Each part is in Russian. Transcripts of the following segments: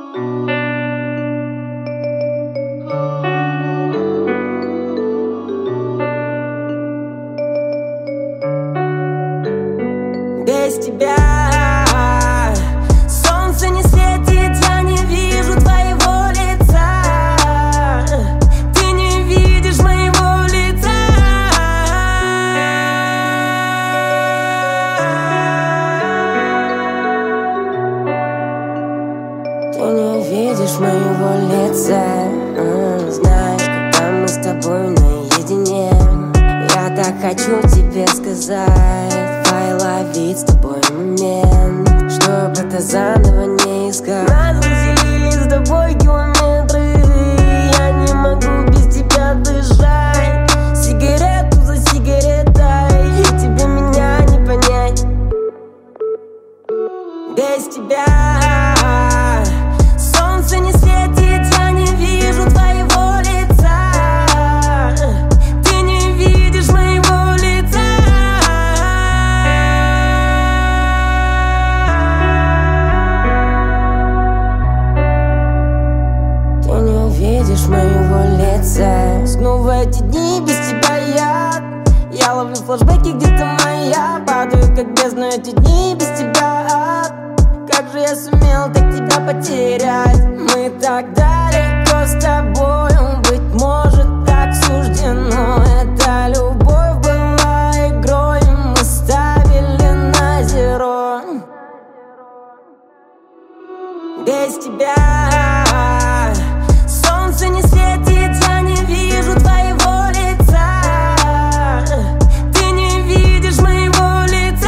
Без тебя солнце не светит, я не вижу твоего лица. Ты не видишь моего лица. Ты не видишь моего лица. Знаешь, когда мы с тобой наедине, я так хочу тебе сказать: давай ловить с тобой момент, чтоб это заново не искать. Нас разделили с тобой километры, я не могу без тебя дышать. Сигарету за сигаретой, и тебе меня не понять. Без тебя солнце не светит, я не вижу твоего лица. Ты не видишь моего лица. Ты не увидишь моего лица. Снова эти дни без тебя я ловлю флешбеки, где ты моя. Падаю как бездна, эти дни без тебя ад. Как же я сумел так тебя потерять? Мы так далеко с тобой, быть может так суждено. Эта любовь была игрой, мы ставили на зеро. Без тебя солнце не светит, я не вижу твоего лица. Ты не видишь моего лица.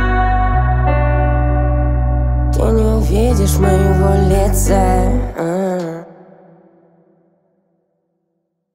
Ты не увидишь моего лица.